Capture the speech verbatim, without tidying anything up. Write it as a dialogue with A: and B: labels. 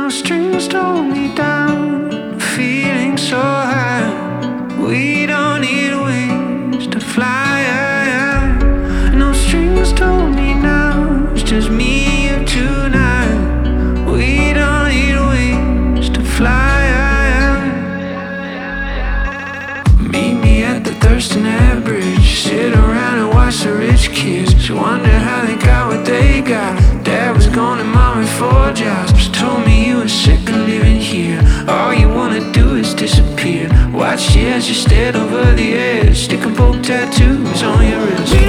A: no strings hold me down, feeling so high. We don't need wings to fly. No strings hold me now, it's just me and you tonight. We don't need wings to fly. Meet me at the Thurston Air Bridge, sit around and watch the rich kids. She wondered how they got what they got. Dad was gone and mom had four jobs. Just told me you were sick of living here. All you wanna do is disappear. Watched you as you stared over the edge, stick and poke tattoos on your wrist.